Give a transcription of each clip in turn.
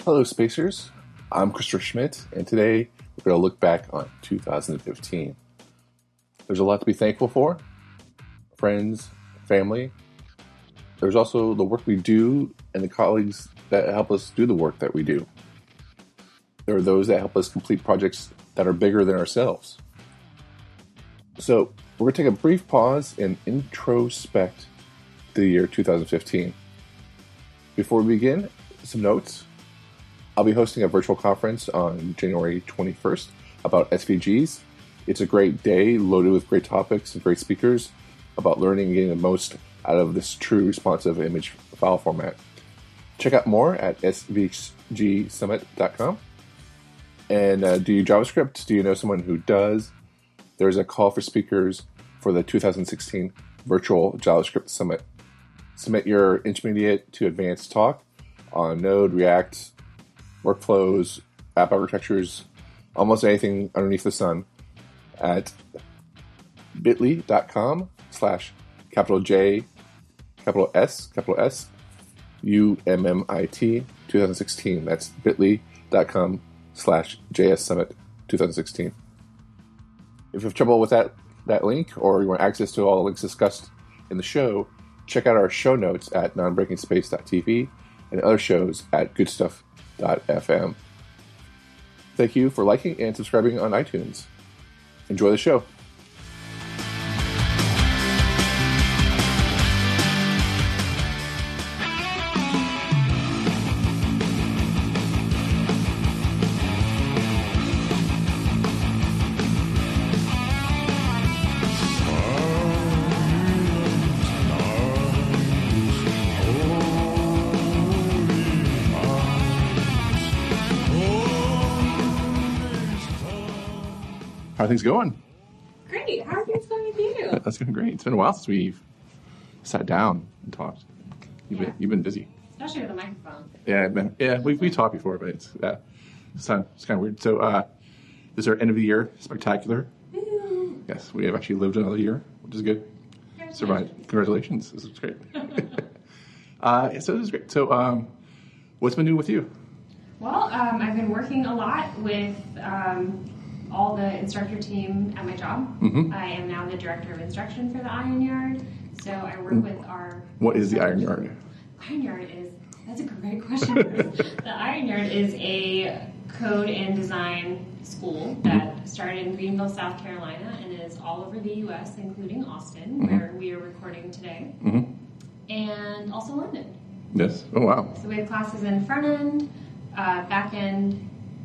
Hello, Spacers. I'm Christopher Schmidt, and today we're going to look back on 2015. There's a lot to be thankful for. Friends, family. There's also the work we do and the colleagues that help us do the work that we do. There are those that help us complete projects that are bigger than ourselves. So we're going to take a brief pause and introspect the year 2015. Before we begin, some notes. I'll be hosting a virtual conference on January 21st about SVGs. It's a great day loaded with great topics and great speakers about learning and getting the most out of this true responsive image file format. Check out more at svgsummit.com. And do you JavaScript? Do you know someone who does? There's a call for speakers for the 2016 Virtual JavaScript Summit. Submit your intermediate to advanced talk on Node, React, workflows, app architectures, almost anything underneath the sun at bit.ly.com/J, S, UMMIT 2016. That's bit.ly.com/JS Summit 2016. If you have trouble with that link, or you want access to all the links discussed in the show, check out our show notes at nonbreakingspace.tv and other shows at goodstuff.fm. Thank you for liking and subscribing on iTunes. Enjoy the show. How are things going? Great. How are things going with you? That's going great. It's been a while since we've sat down and talked. You've been busy. Especially with the microphone. Yeah, we talked before, but it's kind of weird. So this is our end of the year spectacular. Woo. Yes, we have actually lived another year, which is good. Survived. Congratulations. This is great. So this is great. So what's been new with you? Well, I've been working a lot with all the instructor team at my job. Mm-hmm. I am now the director of instruction for the Iron Yard. So I work with our... What is the Iron Yard? Iron Yard is... That's a great question. The Iron Yard is a code and design school that started in Greenville, South Carolina, and is all over the U.S., including Austin, where we are recording today, and also London. Yes. Oh, wow. So we have classes in front end, back end,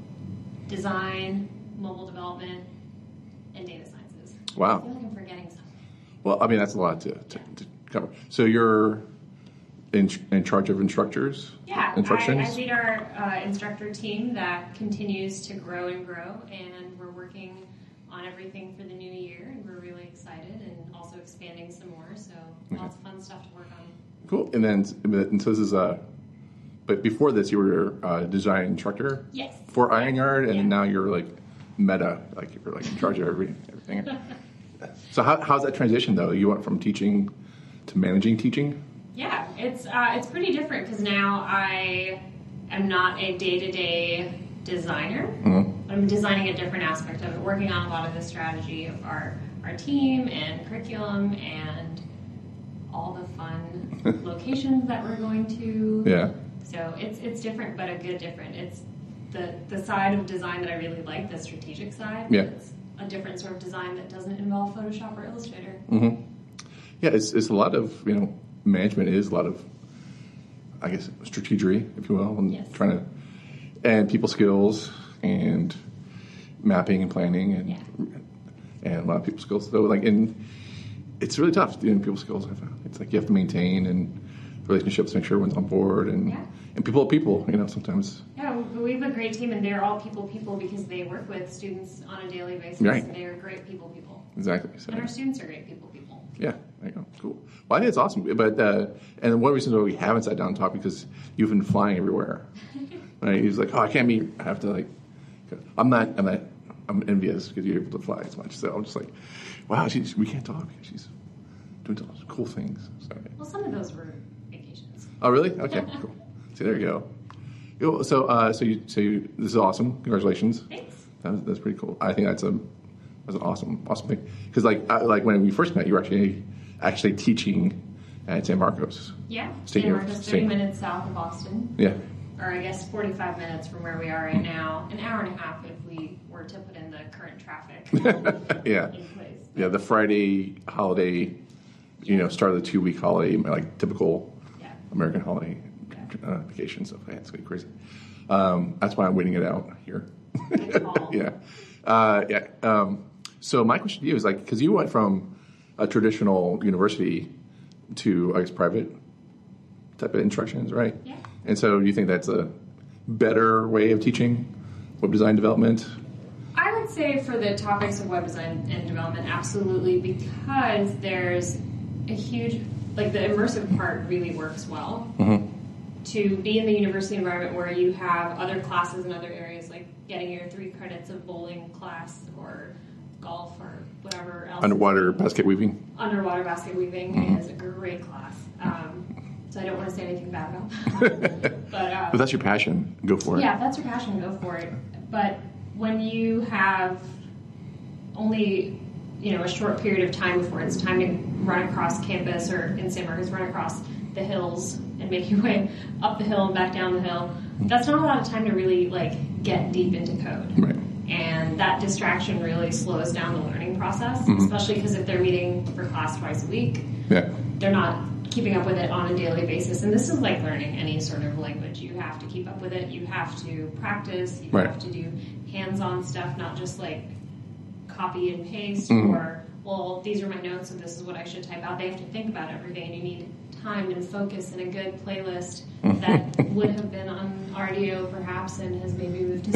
design, mobile development, and data sciences. Wow. I feel like I'm forgetting something. Well, I mean, that's a lot to cover. So you're in charge of instructors? Yeah, instructions? I lead our instructor team that continues to grow and grow, and we're working on everything for the new year, and we're really excited, and also expanding some more, so lots of fun stuff to work on. Cool. And so this is but before this, you were a design instructor? Yes. For Iron Yard, and now you're like meta, like you're like in charge of everything. So how's that transition though? You went from teaching to managing teaching? Yeah, it's pretty different because now I am not a day-to-day designer. Mm-hmm. I'm designing a different aspect of it, working on a lot of the strategy of our team and curriculum and all the fun locations that we're going to. Yeah. So it's different, but a good different. It's the side of design that I really like, the strategic side. Yeah. It's a different sort of design that doesn't involve Photoshop or Illustrator. Mm-hmm. Yeah, it's a lot of, management is a lot of, I guess, strategery, if you will, and yes. and people skills and mapping and planning and a lot of people skills. So and it's really tough doing people skills. I found it's like you have to maintain and relationships, make sure everyone's on board, and people are people. Sometimes. Yeah, we have a great team, and they're all people because they work with students on a daily basis. Right. And they are great people. Exactly. So, and our students are great people. Yeah, there you go. Cool. Well, I think it's awesome. But and one reason why we haven't sat down and talked because you've been flying everywhere. Right? He's like, I can't meet. I have to I'm envious because you're able to fly as much. So I'm just like, wow, we can't talk. She's doing lots of cool things. So, well, some of those were vacations. Oh, really? Okay, cool. See, there you go. This is awesome. Congratulations. Thanks. That's pretty cool. I think that's an awesome thing. Because like when we first met, you were actually teaching at San Marcos. Yeah, San Marcos, 30 minutes south of Boston. Yeah. Or I guess 45 minutes from where we are right now. An hour and a half if we were to put in the current traffic. Yeah. In place. Yeah, the Friday holiday, start of the 2-week holiday, like typical American holiday vacation stuff. Yeah, it's going to be crazy. That's why I'm waiting it out here. Yeah. So my question to you is because you went from a traditional university to, I guess, private type of instructions, right? Yeah. And so do you think that's a better way of teaching web design development? I would say for the topics of web design and development, absolutely, because there's a huge, the immersive part really works well. Mm-hmm. To be in the university environment where you have other classes in other areas, like getting your 3 credits of bowling class or golf or whatever else. Underwater basket weaving. Underwater basket weaving is a great class. So I don't want to say anything bad about that. But if that's your passion, go for it. Yeah, if that's your passion, go for it. But when you have only a short period of time before it's time to run across campus, or in San Marcos, run across the hills and make your way up the hill and back down the hill, that's not a lot of time to really get deep into code. Right. And that distraction really slows down the learning process, especially because if they're meeting for class twice a week, they're not keeping up with it on a daily basis. And this is like learning any sort of language. You have to keep up with it. You have to practice. You have to do hands-on stuff, not just copy and paste or, well, these are my notes and this is what I should type out. They have to think about it every day, and you need time and focus and a good playlist that would have been on RDO perhaps and has maybe moved to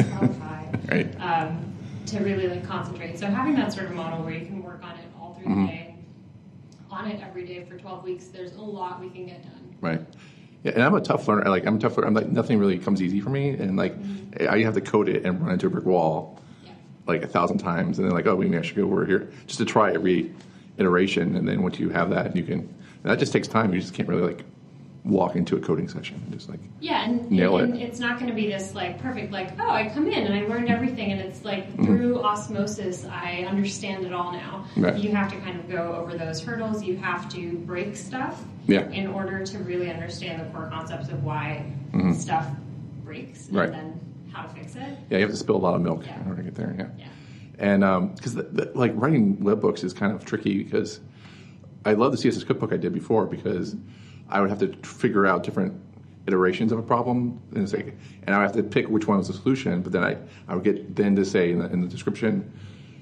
Spotify to really concentrate. So having that sort of model where you can work on it all through the day, on it every day for 12 weeks, there's a lot we can get done. Right. Yeah, and I'm a tough learner. I'm a tough learner. Nothing really comes easy for me, and I have to code it and run into a brick wall 1,000 times, and then maybe I should go over here just to try every iteration, and then once you have that, you can. And that just takes time. You just can't really walk into a coding session and just nail it. And it's not going to be this perfect I come in and I learned everything and it's through osmosis I understand it all now. Right. You have to kind of go over those hurdles. You have to break stuff in order to really understand the core concepts of why stuff breaks and then how to fix it. Yeah, you have to spill a lot of milk in order to get there. Yeah. And because writing web books is kind of tricky because I love the CSS cookbook I did before because I would have to figure out different iterations of a problem, and I would have to pick which one was the solution. But then I would get then to say in the description,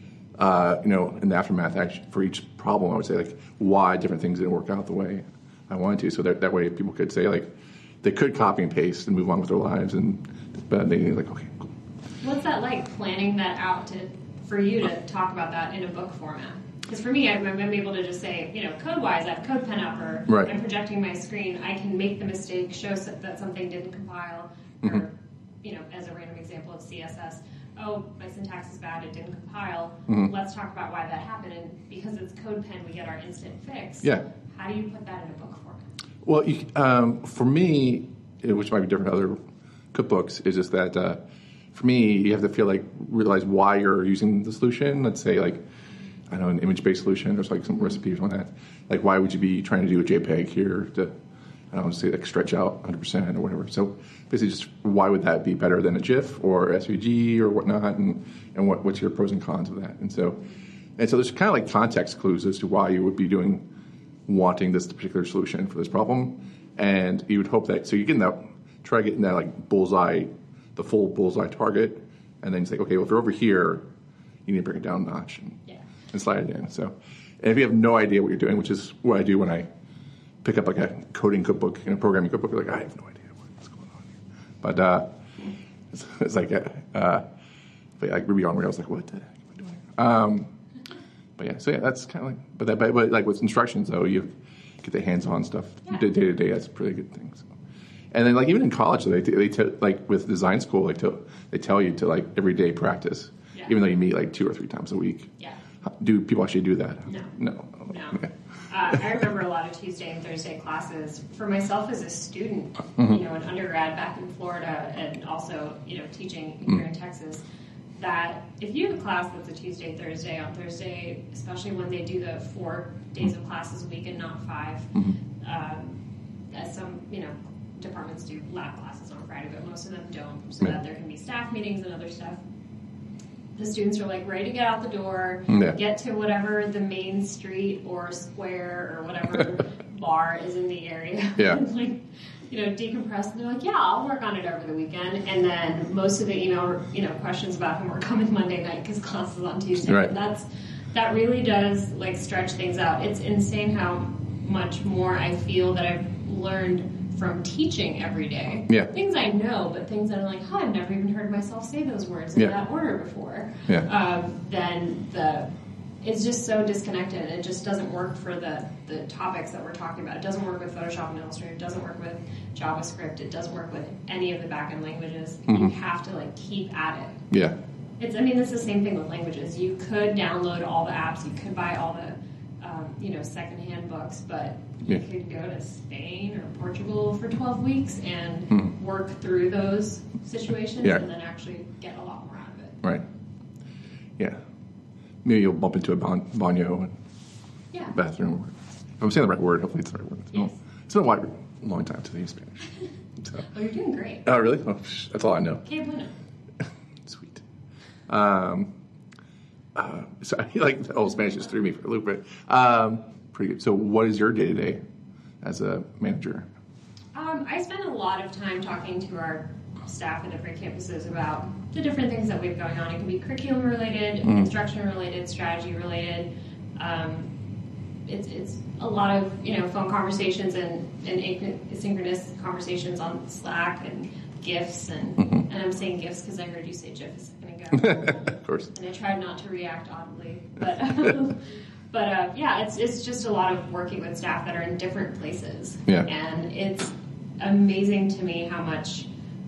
in the aftermath for each problem, I would say why different things didn't work out the way I wanted to. So that way people could say they could copy and paste and move on with their lives, but they okay, cool. What's that like planning that out for you to talk about that in a book format? Because for me, I'm able to just say, code-wise, I have CodePen up, or I'm projecting my screen. I can make the mistake, show that something didn't compile, or, as a random example of CSS, oh, my syntax is bad, it didn't compile. Let's talk about why that happened. And because it's CodePen, we get our instant fix. Yeah. How do you put that in a book format? Well, for me, which might be different to other cookbooks, is just that for me, you have to realize why you're using the solution. Let's say an image-based solution. There's some recipes on that. Why would you be trying to do a JPEG here to, stretch out 100% or whatever. So basically, just why would that be better than a GIF or SVG or whatnot, and what's your pros and cons of that? And so there's kind of context clues as to why you would be wanting this particular solution for this problem, and you would hope that so you try getting that bullseye, the full bullseye target, and then you say, okay, well if you're over here, you need to bring it down a notch and slide it in. So, and if you have no idea what you're doing, which is what I do when I pick up a coding cookbook and a programming cookbook, you're I have no idea what's going on here. But it's Ruby on Rails, what the heck am I doing? That's kind of but with instructions though, you get the hands-on stuff day to day. That's a pretty good thing. So. And then even in college, they with design school, they tell you to everyday practice, even though you meet 2 or 3 times a week. Yeah. Do people actually do that? No. Okay. I remember a lot of Tuesday and Thursday classes for myself as a student, Mm-hmm. an undergrad back in Florida, and also, teaching here in Texas. That if you have a class that's a Tuesday, Thursday, on Thursday, especially when they do the 4 days of classes a week and not 5, as some, departments do lab classes on Friday, but most of them don't, so that there can be staff meetings and other stuff. The students are like ready to get out the door, get to whatever the main street or square or whatever bar is in the area. Yeah. Decompress, and they're like, yeah, I'll work on it over the weekend. And then most of the email, questions about homework coming Monday night because class is on Tuesday. Right. And that really does stretch things out. It's insane how much more I feel that I've learned from teaching every day. Yeah. Things I know, but things that I'm like, I've never even heard myself say those words in that order before. Yeah. It's just so disconnected. It just doesn't work for the topics that we're talking about. It doesn't work with Photoshop and Illustrator. It doesn't work with JavaScript. It doesn't work with any of the back-end languages. You have to keep at it. Yeah. It's the same thing with languages. You could download all the apps. You could buy all the secondhand books, but you could go to Spain or Portugal for 12 weeks and work through those situations and then actually get a lot more out of it. Right. Yeah. Maybe you'll bump into a baño bathroom. If I'm saying the right word, hopefully it's the right word. Yes. It's been a long time to use Spanish. So. Oh, you're doing great. Oh, really? Oh, that's all I know. Que bueno. Sweet. So the old Spanish just threw me for a loop, but pretty good. So what is your day-to-day as a manager? I spend a lot of time talking to our staff at different campuses about the different things that we have going on. It can be curriculum related, instruction related, strategy related. It's a lot of phone conversations and asynchronous conversations on Slack and GIFs and I'm saying GIFs because I heard you say GIF a second ago. Of course. And I tried not to react audibly, but it's just a lot of working with staff that are in different places. Yeah. And it's amazing to me how much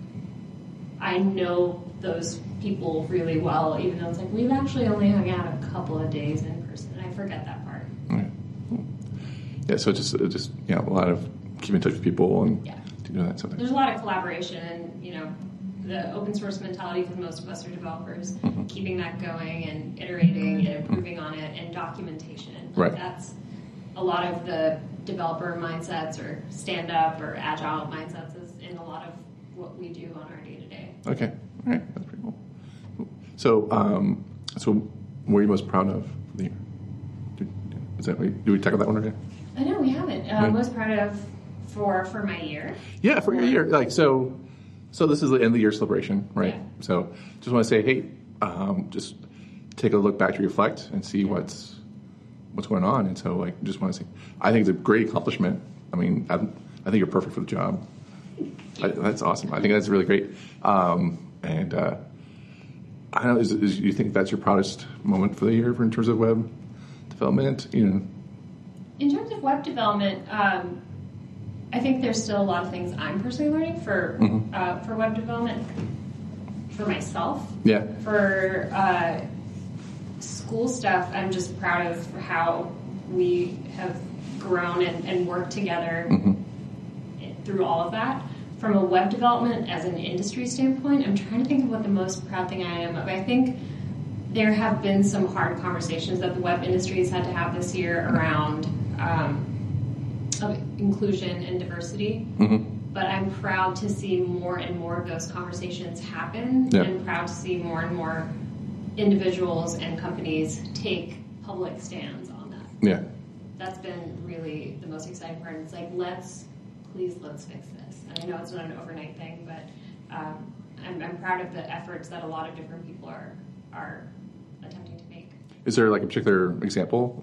I know those people really well, even though it's we've actually only hung out a couple of days in person, and I forget that part. Right. Yeah, so just a lot of keeping in touch with people and doing that sort of thing. There's a lot of collaboration and, the open source mentality, because most of us are developers, keeping that going and iterating and improving on it, and documentation. Right. That's a lot of the developer mindsets or stand-up or agile mindsets is in a lot of what we do on our day-to-day. Okay. All right. That's pretty cool. So what are you most proud of for the year? Did we tackle that one already? I know we haven't. Most proud of for my year. Yeah, for your year. So this is the end of the year celebration, right? Yeah. So just want to say, hey, just take a look back to reflect and see what's going on. And so just want to say, I think it's a great accomplishment. I mean, I think you're perfect for the job. That's awesome. I think that's really great. And I don't know, you think that's your proudest moment for the year in terms of web development? In terms of web development, I think there's still a lot of things I'm personally learning for web development for myself. Yeah. For school stuff, I'm just proud of how we have grown and worked together through all of that. From a web development as an industry standpoint, I'm trying to think of what the most proud thing I am of. I think there have been some hard conversations that the web industry has had to have this year around of inclusion and diversity. But I'm proud to see more and more of those conversations happen, and proud to see more and more individuals and companies take public stands on that. Yeah. That's been really the most exciting part. It's let's fix this. And I know it's not an overnight thing, but I'm proud of the efforts that a lot of different people are attempting to make. Is there a particular example?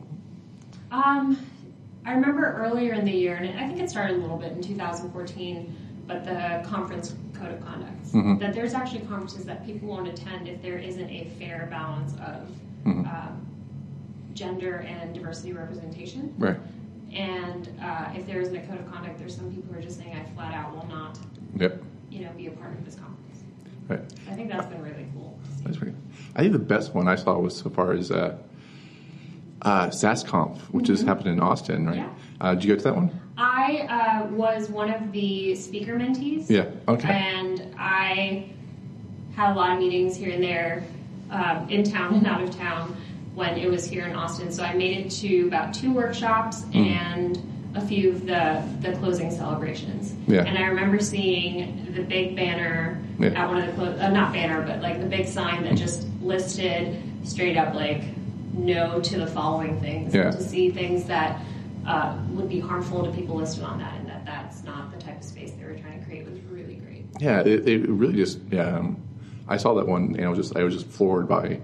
I remember earlier in the year, and I think it started a little bit in 2014, but the conference code of conduct, that there's actually conferences that people won't attend if there isn't a fair balance of gender and diversity representation. Right. And if there isn't a code of conduct, there's some people who are just saying, I flat out will not be a part of this conference. Right. I think that's been really cool. That's pretty. I think the best one I saw was so far is SaaSconf, which is happening in Austin, right? Yeah. Did you go to that one? I was one of the speaker mentees. Yeah, okay. And I had a lot of meetings here and there, in town and out of town, when it was here in Austin. So I made it to about 2 workshops and a few of the closing celebrations. Yeah. And I remember seeing the big banner at one of the not banner, but like the big sign that just listed straight up like no to the following things. Yeah. To see things that would be harmful to people listed on that, and that's not the type of space they were trying to create was really great. Yeah, it really just I saw that one and I was just floored by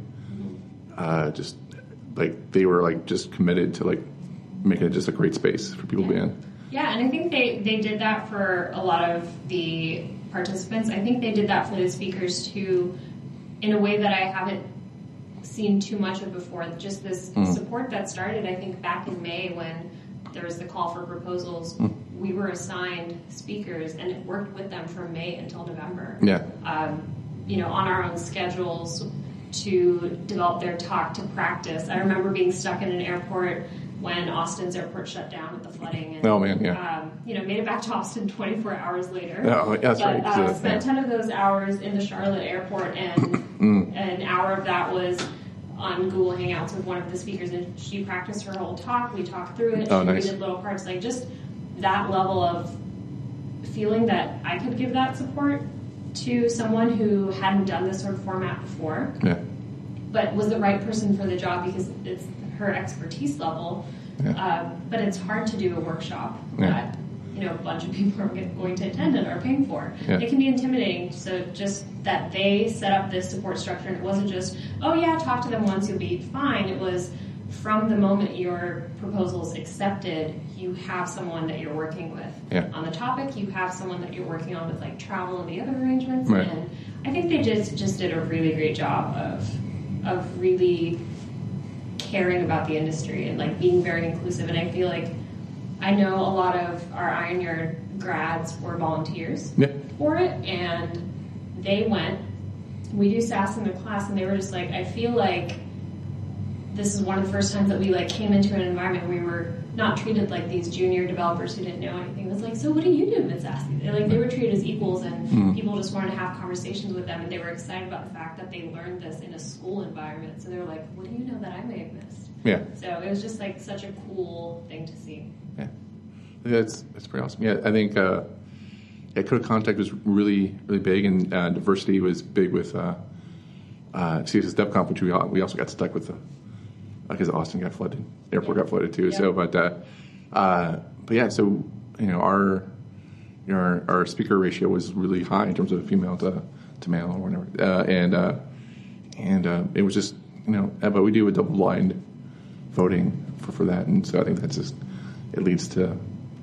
just like they were like just committed to like making it just a great space for people to be in. Yeah, and I think they did that for a lot of the participants. I think they did that for the speakers too, in a way that I haven't seen too much of before. Just this support that started, I think, back in May when there was the call for proposals. We were assigned speakers, and it worked with them from May until November. Yeah. On our own schedules to develop their talk, to practice. I remember being stuck in an airport when Austin's airport shut down with the flooding. And, oh man, yeah. Made it back to Austin 24 hours later. Oh, that's right. Spent 10 of those hours in the Charlotte airport, and an hour of that was on Google Hangouts with one of the speakers, and she practiced her whole talk. We talked through it. Oh, nice. We did little parts, like just that level of feeling that I could give that support to someone who hadn't done this sort of format before, but was the right person for the job because it's her expertise level. But it's hard to do a workshop that a bunch of people are going to attend and are paying for. It can be intimidating. So just that they set up this support structure, and it wasn't just, oh yeah, talk to them once, you'll be fine. It was from the moment your proposal's accepted, you have someone that you're working with on the topic. You have someone that you're working on with like travel and the other arrangements. Right. And I think they just did a really great job of really caring about the industry and like being very inclusive. And I feel like I know a lot of our Iron Yard grads were volunteers for it, and they went. We do SAS in the class, and they were just like, I feel like this is one of the first times that we like came into an environment where we were not treated like these junior developers who didn't know anything. It was like, so what do you do with SAS? They were treated as equals, and people just wanted to have conversations with them, and they were excited about the fact that they learned this in a school environment. So they were like, what do you know that I may have missed? Yeah. So it was just like such a cool thing to see. Yeah. That's pretty awesome. Yeah, I think Code of Contact was really, really big, and diversity was big with CSS DevConf, which we also got stuck with because Austin got flooded, the airport got flooded too. So, but yeah, so our speaker ratio was really high in terms of female to male or whatever, and it was just but we do a double blind voting for that, and so I think that's just it leads to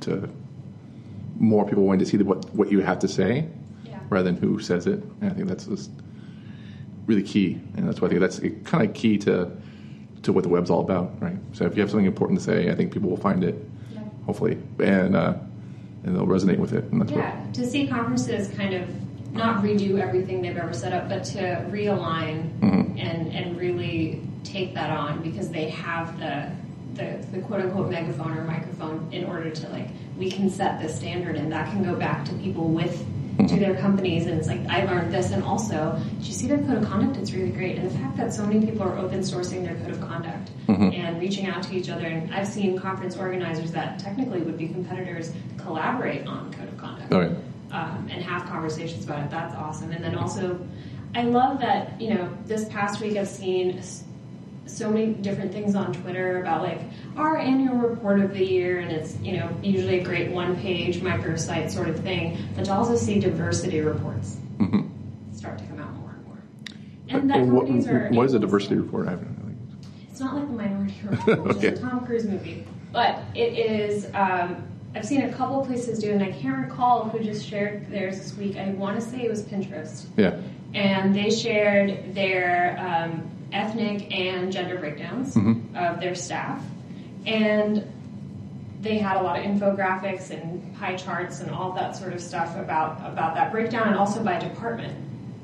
more people wanting to see what you have to say rather than who says it. And I think that's just really key, and that's why I think that's kind of key to what the web's all about, right? So if you have something important to say, I think people will find it, hopefully, and they'll resonate with it. And that's to see conferences kind of not redo everything they've ever set up, but to realign and really take that on because they have the quote-unquote megaphone or microphone in order to, we can set this standard, and that can go back to people to their companies, and it's like, I learned this, and also, did you see their code of conduct? It's really great. And the fact that so many people are open sourcing their code of conduct and reaching out to each other, and I've seen conference organizers that technically would be competitors collaborate on code of conduct and have conversations about it. That's awesome. And then also, I love that, this past week I've seen so many different things on Twitter about our annual report of the year, and it's usually a great one-page microsite sort of thing, but to also see diversity reports start to come out more and more. And that what is a diversity report? It's not like the Minority Report, which is a Tom Cruise movie, but it is. I've seen a couple places do it, and I can't recall who just shared theirs this week. I want to say it was Pinterest. Yeah. And they shared their ethnic and gender breakdowns of their staff, and they had a lot of infographics and pie charts and all that sort of stuff about that breakdown, and also by department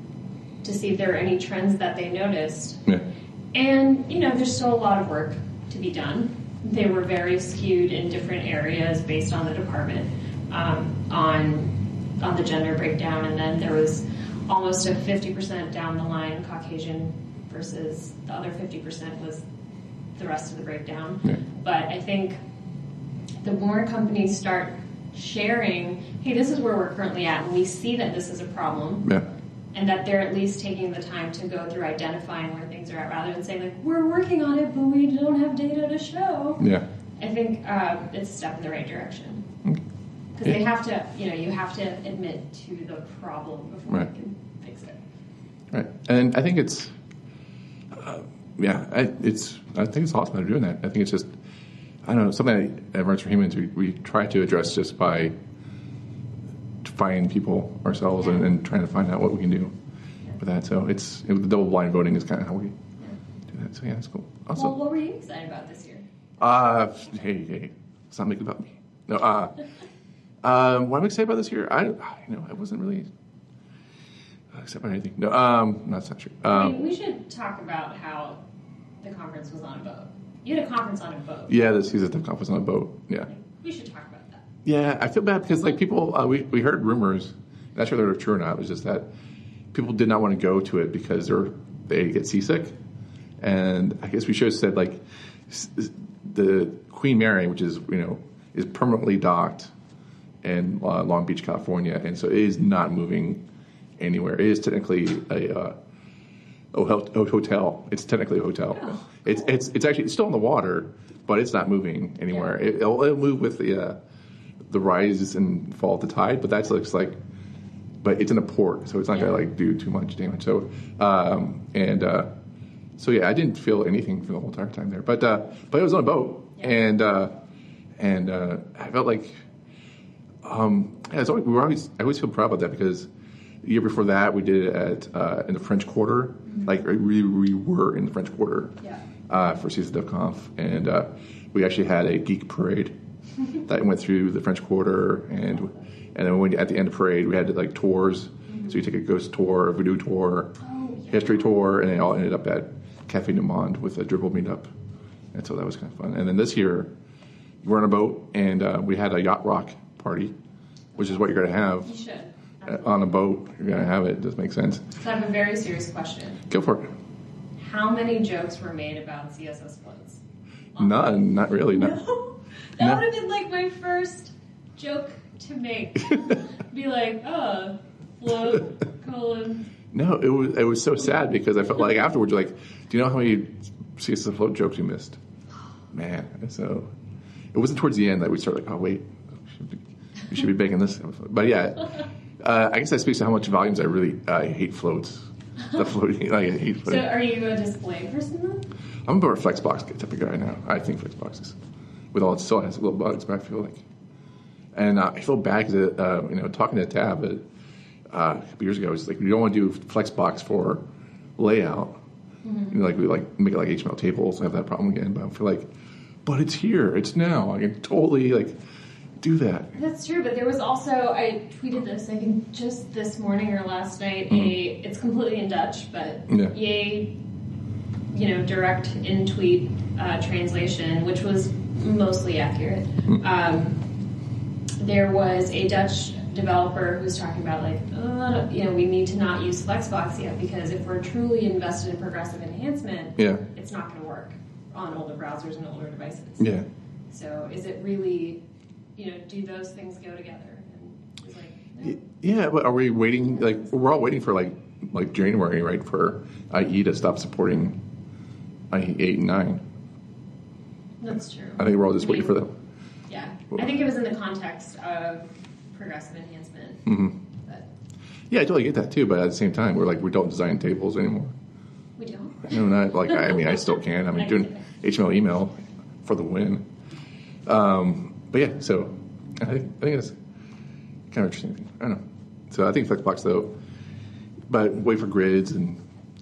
to see if there were any trends that they noticed. And there's still a lot of work to to be done. They were very skewed in different areas based on the department, on the gender breakdown, and then there was almost a 50% down the line Caucasian versus the other 50% was the rest of the breakdown. Yeah. But I think the more companies start sharing, hey, this is where we're currently at, and we see that this is a problem, Yeah. and that they're at least taking the time to go through identifying where things are at, rather than saying, like, we're working on it, but we don't have data to show. Yeah. I think it's a step in the right direction. Okay. Because they have to, you have to admit to the problem before Right. you can fix it. Right. And I think it's, I think it's awesome they're doing that. I think it's just, I don't know, something at Runs for Humans we try to address just by finding people ourselves and trying to find out what we can do with that. So the double blind voting is kind of how we do that. So yeah, that's cool. Awesome. Well, what were you excited about this year? Hey, let's not make it about me. No, what I'm excited about this year, I wasn't really excited about anything. No, that's not true. We should talk about how the conference was on a boat. You had a conference on a boat. Yeah, the Season of Conference on a boat. Yeah. We should talk about that. Yeah, I feel bad because people, we heard rumors. Not sure they're true or not. It was just that people did not want to go to it because they get seasick, and I guess we should have said the Queen Mary, which is is permanently docked in Long Beach, California, and so it is not moving anywhere. It is technically a hotel. It's technically a hotel. Oh. It's actually still in the water, but it's not moving anywhere. Yeah. It'll move with the rise and fall of the tide, but that looks like. But it's in a port, so it's not gonna do too much damage. So so yeah, I didn't feel anything for the whole entire time there. But it was on a boat, and I felt like I always feel proud about that because the year before that we did it in the French Quarter, we were in the French Quarter for Season of Conf, and we actually had a geek parade that went through the French Quarter, and then at the end of the parade we had tours, so you take a ghost tour, a voodoo tour, history tour, and they all ended up at Cafe Du Monde with a dribble meetup, and so that was kind of fun. And then this year we're on a boat, and we had a yacht rock party, which is what you're going to have. You should. On a boat, you're going to have it. It does make sense. So I have a very serious question. Go for it. How many jokes were made about CSS floats? None, not really. No. That would have been my first joke to make. Be float, colon. No, it was so sad because I felt like afterwards, do you know how many CSS float jokes you missed? Man, so it wasn't towards the end that we started oh wait, we should be making this. But yeah, I guess that speaks to how much volumes I hate floats. The floating, I hate floating. So are you a display person then? I'm more a Flexbox type of guy now. I think Flexboxes, with all it still has little bugs, but I feel like, and I feel bad because talking to Tab a couple years ago, it's we don't want to do Flexbox for layout. Mm-hmm. We make it HTML tables. I have that problem again, but I feel but it's here, it's now. I can totally do that. That's true, but there was also, I tweeted this, I think just this morning or last night, it's completely in Dutch, but yay, direct in-tweet translation, which was mostly accurate. There was a Dutch developer who was talking about we need to not use Flexbox yet because if we're truly invested in progressive enhancement, it's not going to work on older browsers and older devices. Yeah. So is it really, do those things go together? And it's no. Yeah, but are we waiting? We're all waiting for January, right, for IE to stop supporting IE 8 and 9. That's true. I think we're all just waiting for them. Yeah, I think it was in the context of progressive enhancement. Mm-hmm. But yeah, I totally get that too. But at the same time, we don't design tables anymore. We don't. No, not I still can. Doing HTML email for the win. But yeah, so I think it's kind of interesting. I don't know. So I think Flexbox though, but wait for grids and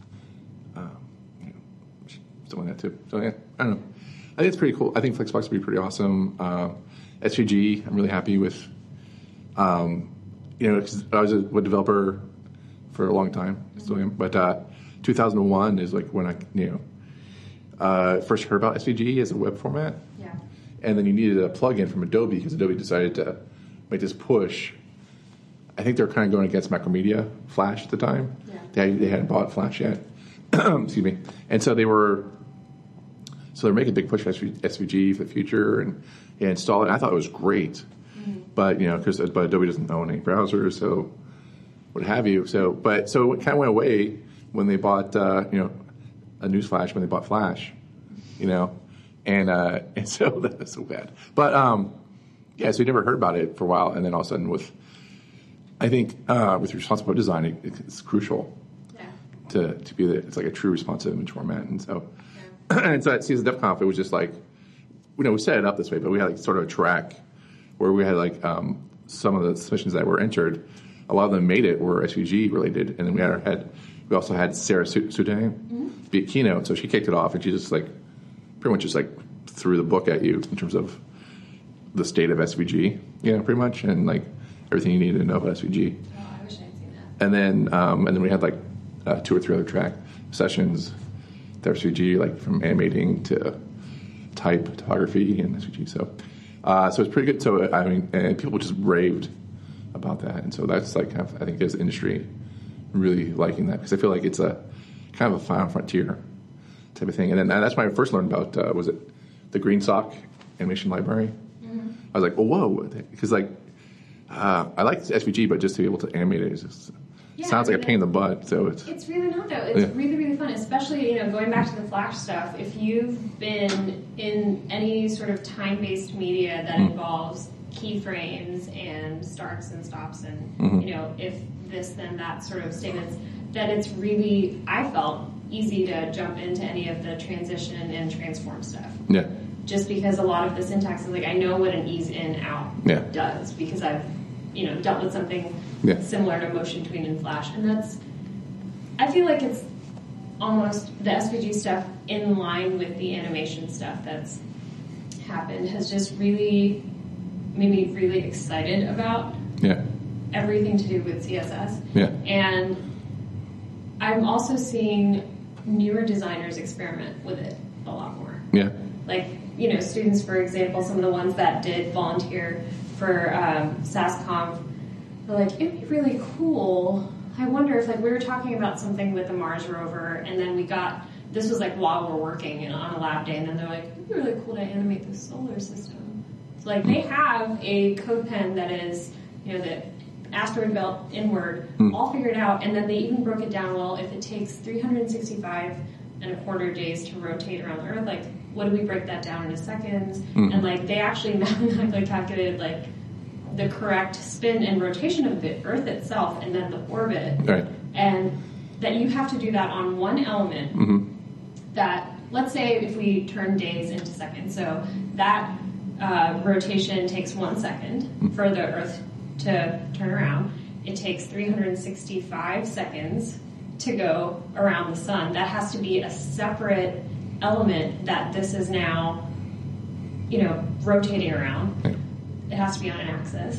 stuff like that too. So yeah, I don't know. I think it's pretty cool. I think Flexbox would be pretty awesome. SVG, I'm really happy with. Because I was a web developer for a long time, still am. But 2001 is when first heard about SVG as a web format. Yeah. And then you needed a plugin from Adobe because Adobe decided to make this push. I think they were kind of going against Macromedia Flash at the time. Yeah. They hadn't bought Flash yet. Excuse me. And so they're making a big push for SVG for the future and install it. I thought it was great. Mm-hmm. But, but Adobe doesn't own any browsers, so what have you. So it kind of went away when they bought, a newsflash when they bought Flash, and so that was so bad. But, so we never heard about it for a while. And then all of a sudden with responsive web design, it's crucial to be it's like a true responsive image format. And so, and so at Season of DevConf, it was just like, we set it up this way, but we had like sort of a track where we had like some of the submissions that were entered. A lot of them made it were SVG related, and then we also had Sarah Soudan be a keynote, so she kicked it off, and she just like pretty much just like threw the book at you in terms of the state of SVG, pretty much, and like everything you needed to know about SVG. Oh, I wish I'd seen that. And then we had like 2 or 3 other track sessions. With SVG, like from animating to typography and SVG. So it's pretty good. So and people just raved about that, and so that's like I think as industry really liking that because I feel like it's a kind of a final frontier type of thing. And then that's when I first learned about was it the GreenSock animation library. Mm-hmm. I was like, well, whoa, because like I like SVG, but just to be able to animate it sounds like a pain in the butt. So it's really not though. It's really, really fun, especially going back to the Flash stuff. If you've been in any sort of time-based media that involves keyframes and starts and stops and if this then that sort of statements, that it's really, I felt, easy to jump into any of the transition and transform stuff. Yeah. Just because a lot of the syntax is like I know what an ease in out does because I've dealt with something similar to motion tween and Flash, and I feel like it's almost the SVG stuff in line with the animation stuff that's happened has just really made me really excited about everything to do with CSS. Yeah. And I'm also seeing newer designers experiment with it a lot more. Yeah. Like, students, for example, some of the ones that did volunteer for SassConf were like, it'd be really cool. I wonder if, we were talking about something with the Mars rover, and then this was while we're working on a lab day, and then they're like, it'd be really cool to animate the solar system. So, they have a code pen that is, the asteroid belt inward, all figured out, and then they even broke it down, well, if it takes 365 and a quarter days to rotate around the Earth, what do we break that down into seconds? And they actually mathematically calculated the correct spin and rotation of the Earth itself and then the orbit. Right. And that you have to do that on one element that, let's say if we turn days into seconds, so that rotation takes 1 second for the Earth to turn around. It takes 365 seconds to go around the sun. That has to be a separate element that this is now, rotating around. It has to be on an axis,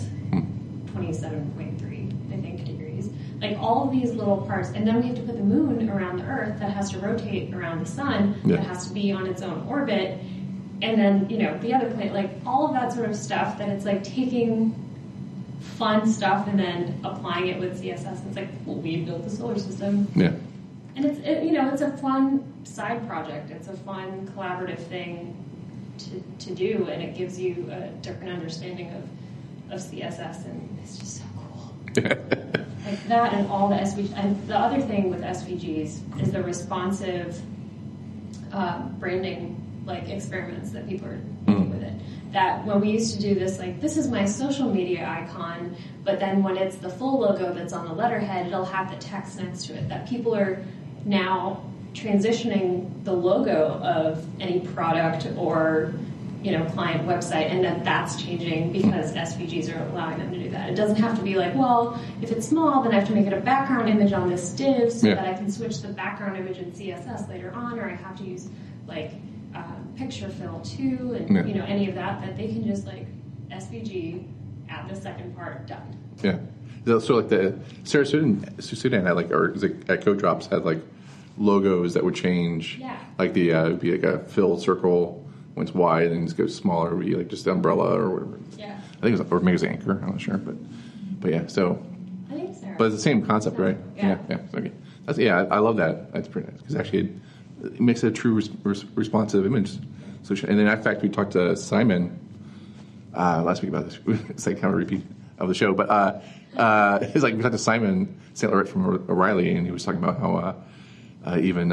27.3, I think, degrees. All of these little parts. And then we have to put the moon around the Earth that has to rotate around the sun, that has to be on its own orbit. And then, the other planet, all of that sort of stuff that it's taking fun stuff and then applying it with CSS. It's we built the solar system. Yeah. And it's a fun side project. It's a fun collaborative thing to do, and it gives you a different understanding of CSS, and it's just so cool. That and all the SVG. And the other thing with SVGs is the responsive branding experiments that people are doing with it. That when we used to do this, this is my social media icon, but then when it's the full logo that's on the letterhead, it'll have the text next to it. That people are now transitioning the logo of any product or client website, and that's changing because SVGs are allowing them to do that. It doesn't have to be if it's small, then I have to make it a background image on this div so that I can switch the background image in CSS later on, or I have to use picture fill too, and any of that they can just SVG, add the second part, done. Yeah. So the Sarah Soudan had or at Code Drops had logos that would change. Yeah. Like the it would be like a filled circle when it's wide, and it just goes smaller. It would be like just the umbrella or whatever. Yeah. I think it was, or maybe it was anchor. I'm not sure, but yeah. So, I think so. but it's the same concept, right? Yeah. Yeah. Okay. I love that. That's pretty nice because actually it makes it a true responsive image solution. And then in fact we talked to Simon last week about this. It's like kind of a repeat of the show, but it's like we talked to Simon St. Laurent from O'Reilly, and he was talking about how even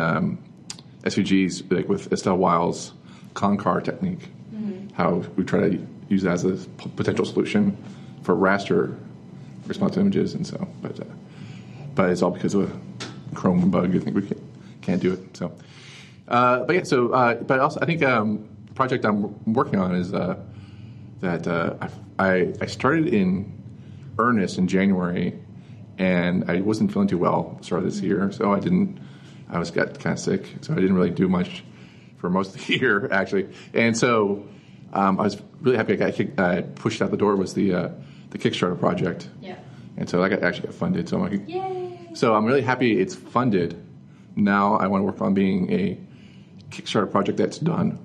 SVGs, like with Estelle Weil's Concar technique, how we try to use that as a potential solution for raster responsive images, and so, but it's all because of a Chrome bug. I think we can't do it. So, but also I think the project I'm working on is that I started in earnest in January, and I wasn't feeling too well at the start of this year, so I got kind of sick, so I didn't really do much for most of the year actually, and so I was really happy I pushed out the door was the Kickstarter project. Yeah. And so that actually got funded. So I'm like, yay! So I'm really happy it's funded. Now I want to work on being a Kickstarter project that's done.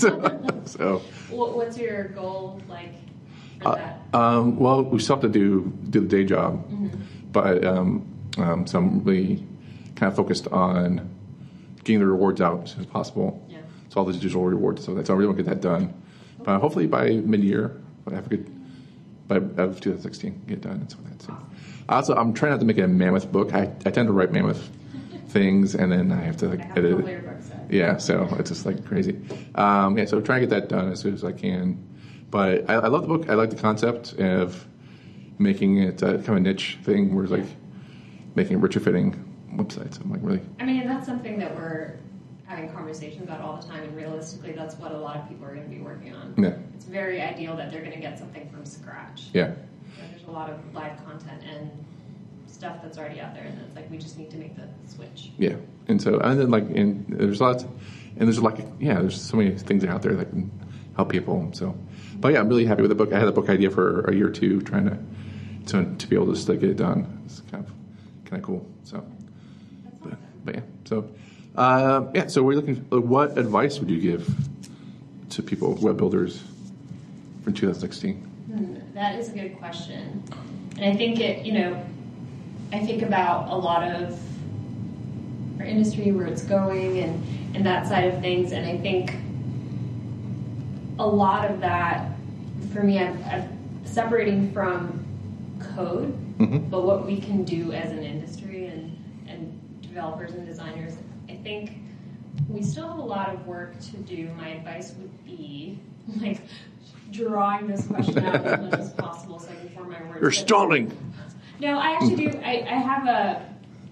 so What's your goal like for that? Well, we still have to do the day job, but so I'm really kind of focused on getting the rewards out as soon as possible. Yeah. So all the digital rewards. So I really want to get that done. But hopefully by mid-year, I have a good. Of 2016, get done. That's what that's. Also, I'm trying not to make it a mammoth book. I tend to write mammoth things, and then I have to edit it. Yeah, so it's just like crazy. So I'm trying to get that done as soon as I can. But I love the book. I like the concept of making it kind of a niche thing, where it's like making retrofitting websites. I'm like really. I mean, that's something that we're having conversations about all the time, and realistically, that's what a lot of people are going to be working on. Yeah. It's very ideal that they're going to get something from scratch. Yeah. There's a lot of live content and stuff that's already out there, and it's like we just need to make the switch. Yeah, and then there's lots, and there's so many things out there that can help people. So, but yeah, I'm really happy with the book. I had the book idea for a year or two, trying to be able to just get it done. It's kind of cool. So, but yeah, so so we're looking. What advice would you give to people, web builders, for 2016? That is a good question, and I think I think about a lot of our industry, where it's going, and that side of things, and I think a lot of that for me, I'm separating from code, but what we can do as an industry and developers and designers. I think we still have a lot of work to do. My advice would be like drawing this question out as much as possible so I can form my words. You're stalling. No, I actually do. I have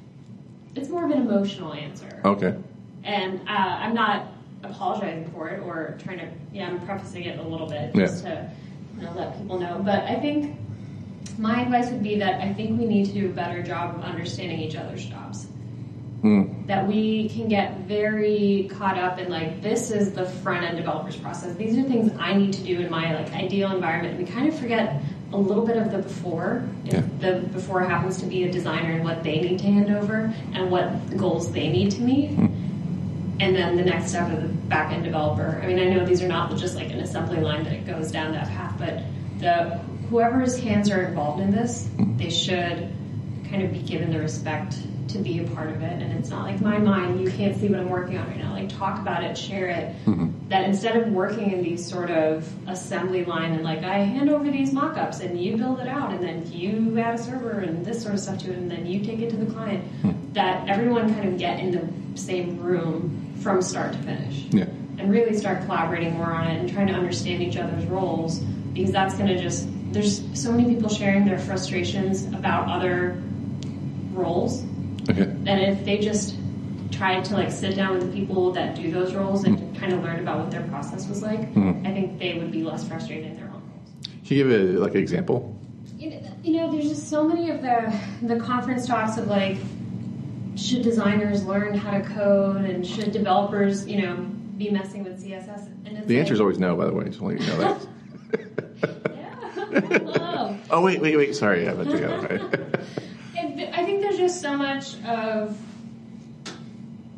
it's more of an emotional answer. Okay. And I'm not apologizing for it or trying to, I'm prefacing it a little bit just to let people know. But I think my advice would be that I think we need to do a better job of understanding each other's jobs. That we can get very caught up in this is the front end developer's process. These are things I need to do in my ideal environment. We kind of forget a little bit of the before. If the before happens to be a designer and what they need to hand over and what goals they need to meet. And then the next step of the back end developer. I mean, I know these are not just an assembly line that it goes down that path, but whoever's hands are involved in this, they should kind of be given the respect to be a part of it. And it's not like mine, you can't see what I'm working on right now. Talk about it, share it. That instead of working in these sort of assembly line and I hand over these mock-ups and you build it out and then you add a server and this sort of stuff to it and then you take it to the client, that everyone kind of get in the same room from start to finish. And really start collaborating more on it and trying to understand each other's roles, because that's going to there's so many people sharing their frustrations about other roles. And if they just tried to sit down with the people that do those roles and kind of learn about what their process was like, I think they would be less frustrated in their own roles. Can you give an example? There's just so many of the conference talks of should designers learn how to code and should developers, be messing with CSS? And it's the answer is always no, by the way. Just want to let you know that. Hello. Oh, wait. Sorry. I meant to go. Right. I think there's just so much of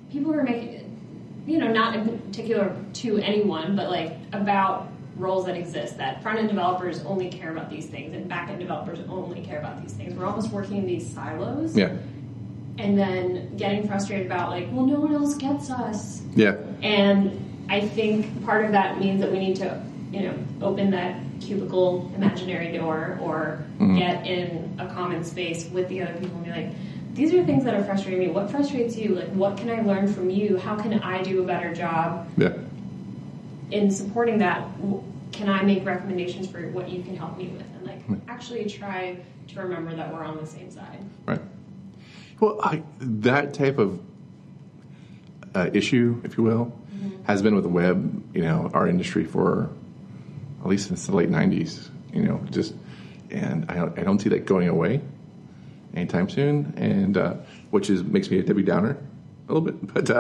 people are making, not in particular to anyone, but like about roles that exist, that front-end developers only care about these things and back-end developers only care about these things. We're almost working in these silos. Yeah. And then getting frustrated about like, well, no one else gets us. Yeah. And I think part of that means that we need to, open that cubicle imaginary door or get in a common space with the other people and be like, these are things that are frustrating me. What frustrates you? Like, what can I learn from you? How can I do a better job in supporting that? Can I make recommendations for what you can help me with? And like, actually try to remember that we're on the same side. Right. Well, that type of issue, if you will, has been with the web, our industry for at least since the late 90s, and I don't see that going away anytime soon, and which makes me a Debbie Downer a little bit, but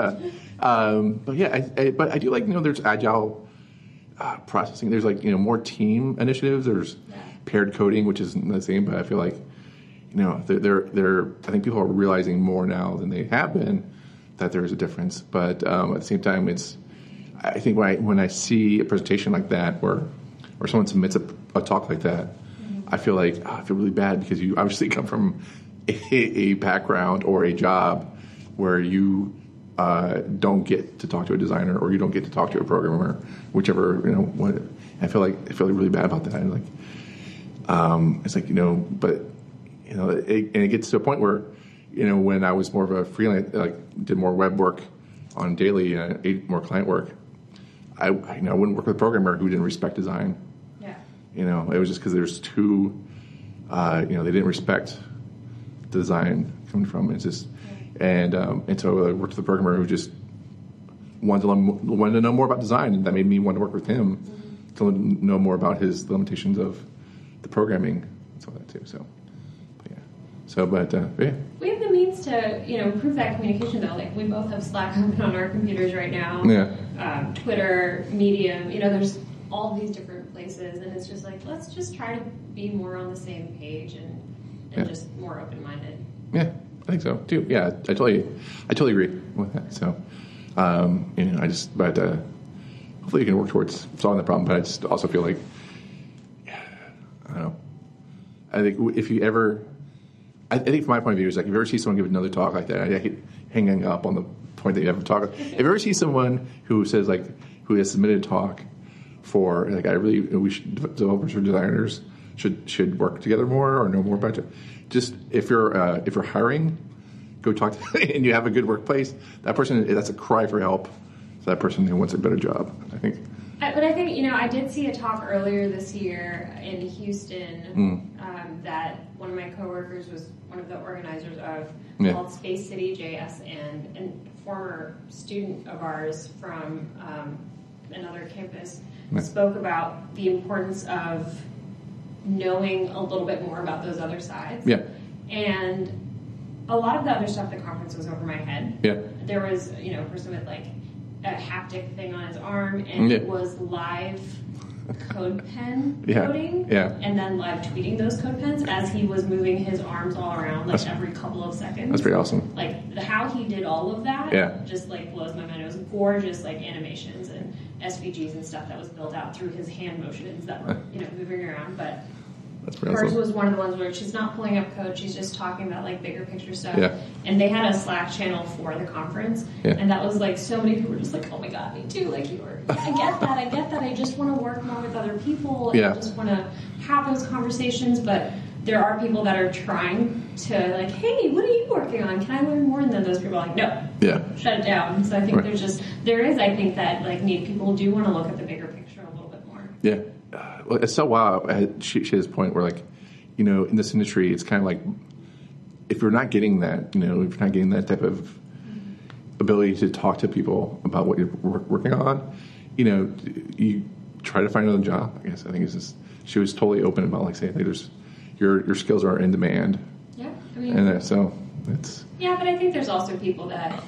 yeah, but I do like, there's agile processing. There's like, more team initiatives. There's paired coding, which isn't the same, but I feel like, they're I think people are realizing more now than they have been that there is a difference. But at the same time, I think when I see a presentation like that or someone submits a talk like that, I feel like I feel really bad because you obviously come from a background or a job where you don't get to talk to a designer or you don't get to talk to a programmer, whichever, what. I feel really bad about that. And it's like, but, and it gets to a point where, when I was more of a freelance, like did more web work on daily and more client work, I wouldn't work with a programmer who didn't respect design. Yeah. It was just because there's two, they didn't respect the design coming from. It's just, and so I worked with a programmer who just wanted to know more about design, and that made me want to work with him to know more about his limitations of the programming and stuff like that too. So, yeah. So, but yeah. We have the means to, improve that communication though. Like we both have Slack open on our computers right now. Yeah. Twitter, Medium. There's all these different places, and it's just like let's just try to be more on the same page and just more open-minded. Yeah, I think so too. Yeah, I totally agree with that. So, but hopefully you can work towards solving the problem. But I just also feel like, I don't know. I think if you ever, I think from my point of view, is like if you ever see someone give another talk like that, I hate hanging up on the point that you have to talk. If you ever see someone who says who has submitted a talk for developers or designers should work together more or know more about it. Just if you're hiring, go talk to and you have a good workplace. That person, that's a cry for help. So that person who wants a better job, I think. But I think I did see a talk earlier this year in Houston that one of my coworkers was one of the organizers of called Space City JS, and a former student of ours from another campus spoke about the importance of knowing a little bit more about those other sides. Yeah. And a lot of the other stuff at the conference was over my head. Yeah. There was, a person with like a haptic thing on his arm, and it was live CodePen coding, and then live tweeting those CodePens as he was moving his arms all around every couple of seconds. That's pretty awesome. Like how he did all of that just blows my mind. It was gorgeous animations and SVGs and stuff that was built out through his hand motions that were moving around. But hers was one of the ones where she's not pulling up code, she's just talking about bigger picture stuff. Yeah. And they had a Slack channel for the conference, and that was so many people were just oh my god, me too. I get that. I just want to work more with other people. And I just want to have those conversations. But there are people that are trying to hey, what are you working on? Can I learn more? And then those people are no, shut it down. So I think there is I think that need people do want to look at the bigger picture a little bit more. Yeah. Well, it's so wild. She has a point where, in this industry, it's kind of if you're not getting that, if you're not getting that type of ability to talk to people about what you're working on, you try to find another job. I guess I think it's just she was totally open about saying there's your skills are in demand. Yeah, and so it's but I think there's also people that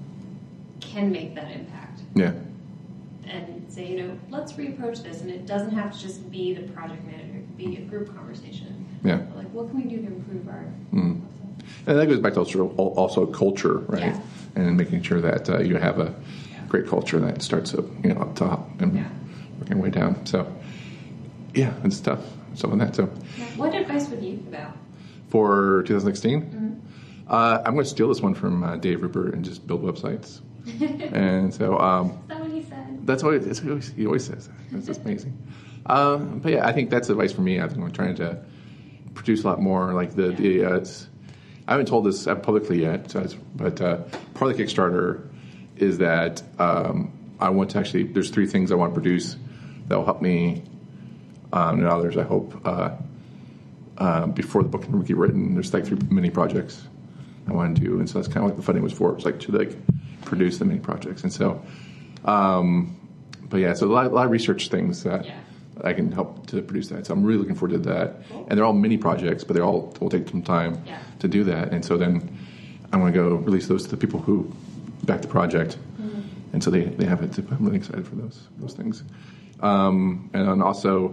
can make that impact. Yeah. And say, let's reapproach this, and it doesn't have to just be the project manager. It could be a group conversation. Yeah. What can we do to improve our? And that goes back to also culture, right? Yeah. And making sure that you have a great culture that starts up, up top and working your way down. So, yeah, it's tough. Stuff like that. So, what advice would you give out for 2016? I'm going to steal this one from Dave Rupert and just build websites. And so, is that what he said? That's what he always says. That's just amazing. But yeah, I think that's advice for me. I think I'm trying to produce a lot more. Like I haven't told this publicly yet, but part of the Kickstarter is that I want to actually. There's 3 things I want to produce that will help me and others. I hope before the book can get written. There's like 3 mini projects I want to do, and so that's kind of what the funding was for. It's like to produce the mini projects, and so. But yeah, so a lot of research things that I can help to produce that. So I'm really looking forward to that. Cool. And they're all mini projects, but they all will take some time to do that. And so then I'm going to go release those to the people who back the project. Mm-hmm. And so they have it. I'm really excited for those things. And then also,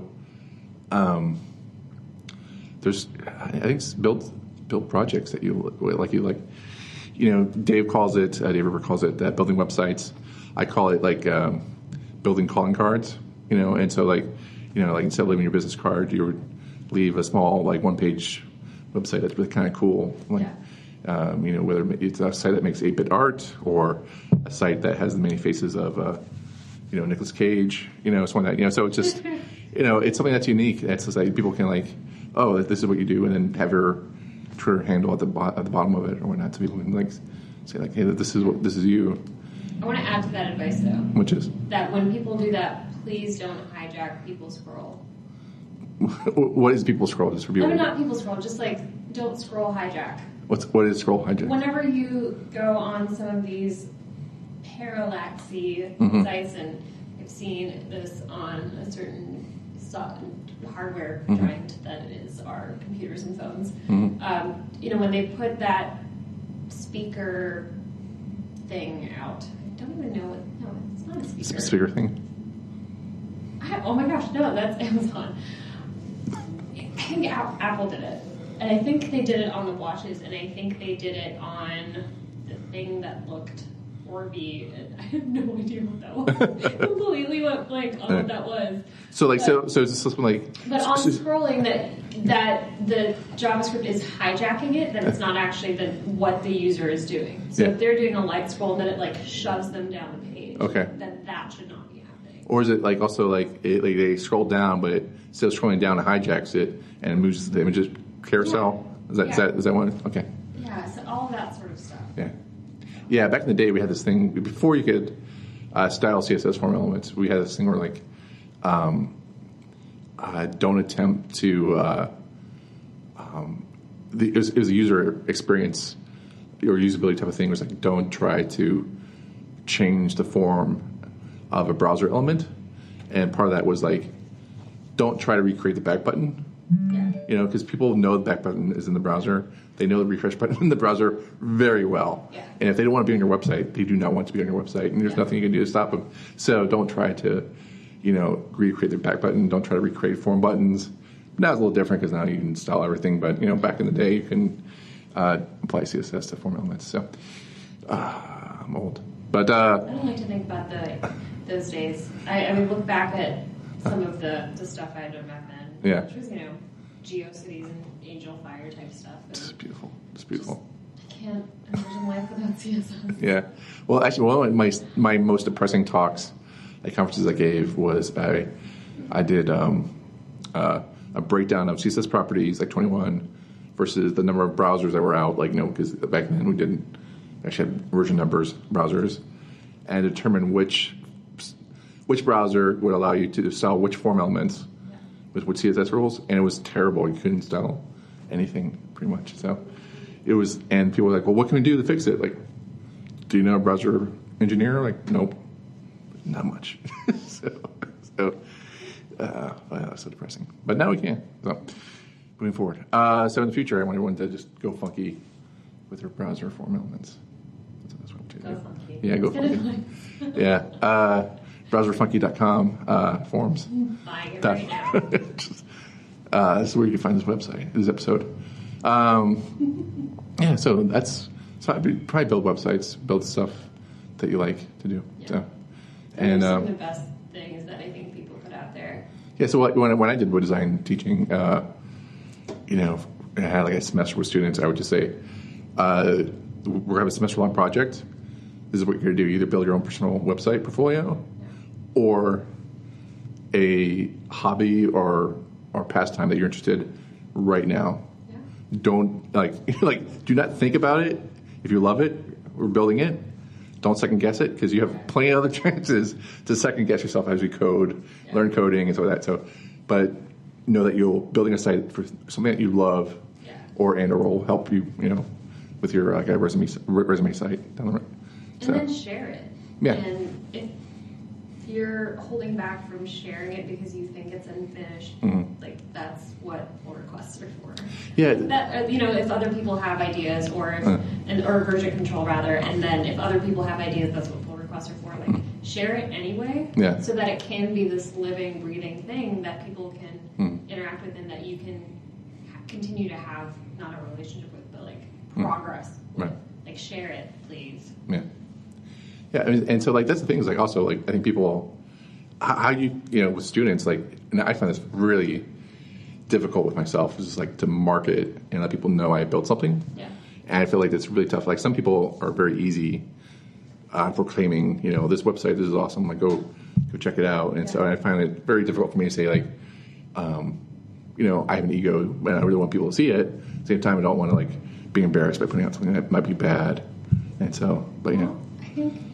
there's I think build projects that you like. Dave calls it. Dave Ripper calls it building websites. I call it like building calling cards, and so like instead of leaving your business card, you would leave a small like 1-page website that's really kind of cool, like whether it's a site that makes 8-bit art or a site that has the many faces of Nicolas Cage, something like that, so it's just it's something that's unique. That's just like people can like, oh, this is what you do, and then have your Twitter handle at the bottom of it or whatnot, so people can like say like, hey, this is you. I want to add to that advice, though. Which is? That when people do that, please don't hijack people's scroll. What is people scroll? Just for people? No, not people scroll. Just like, don't scroll hijack. What is scroll hijack? Whenever you go on some of these parallaxy sites, and I've seen this on a certain hardware giant that is our computers and phones. When they put that speaker thing out, I don't even know what. No, it's not a speaker. It's a speaker thing. Oh my gosh, no, that's Amazon. I think Apple did it, and I think they did it on the watches, and I think they did it on the thing that looked Orbi. I have no idea what that was. Completely went blank on what that was. So like, so is this something like? But on scrolling, that the JavaScript is hijacking it, that it's not actually what the user is doing. So if they're doing a light scroll, then it like shoves them down the page. Okay. Then that should not be happening. Or is it like also like they scroll down, but instead of scrolling down, it hijacks it and moves the images carousel? Yeah. Is that one? Okay. Yeah. So all that sort of stuff. Yeah. Yeah. Back in the day, we had this thing before you could style CSS form elements. We had this thing where like. Don't attempt to. It was a user experience or usability type of thing. It was like, don't try to change the form of a browser element, and part of that was like, don't try to recreate the back button. Yeah. Because people know the back button is in the browser. They know the refresh button in the browser very well. Yeah. And if they don't want to be on your website, they do not want to be on your website, and there's nothing you can do to stop them. So don't try to. Recreate the back button. Don't try to recreate form buttons. Now it's a little different because now you can style everything. But back in the day, you can apply CSS to form elements. So I'm old, but I don't like to think about those days. I mean, look back at some of the stuff I had done back then. Yeah, which was GeoCities and Angel Fire type stuff. It's beautiful. It's beautiful. I can't imagine life without CSS. Yeah. Well, actually, one of my most depressing talks at conferences I gave was I did a breakdown of CSS properties, like 21, versus the number of browsers that were out, because back then we didn't actually have version numbers browsers, and determine which browser would allow you to style which form elements with CSS rules, and it was terrible. You couldn't style anything, pretty much. So it was, and people were like, well, what can we do to fix it? Like, do you know a browser engineer? Like, nope. Not much. That's so depressing. But now we can. So, moving forward. So in the future, I want everyone to just go funky with their browser form elements. That's what I'm doing. Go funky. Yeah, go funky. Yeah. Browserfunky.com forms. Buying it right now. This is where you can find this website, this episode. Yeah, so I'd probably build websites, build stuff that you like to do. Yeah. So, and some of the best things that I think people put out there. Yeah, so when I did web design teaching, I had like a semester with students. I would just say, we're gonna have a semester-long project. This is what you're gonna do: either build your own personal website portfolio, or a hobby or pastime that you're interested right now. Yeah. Don't do not think about it. If you love it, we're building it. Don't second guess it, because you have plenty of other chances to second guess yourself as you code, learn coding and stuff like that. So, but know that you're building a site for something that you love, or will help you, with your resume site down the road. And then share it. Yeah. And if you're holding back from sharing it because you think it's unfinished, that's what pull requests are for. Yeah. That if other people have ideas, or or version control rather, and then if other people have ideas, that's what pull requests are for. Like share it anyway, so that it can be this living, breathing thing that people can interact with, and that you can continue to have not a relationship with, but like progress. With. Right. Like share it, please. Yeah. Yeah, and so that's the thing is also I think people, how you with students and I find this really difficult with myself is just to market and let people know I built something. Yeah. And I feel like that's really tough. Like some people are very easy proclaiming, this website, this is awesome. Go check it out. And so I find it very difficult for me to say I have an ego and I really want people to see it. At the same time, I don't want to be embarrassed by putting out something that might be bad. And so, but I think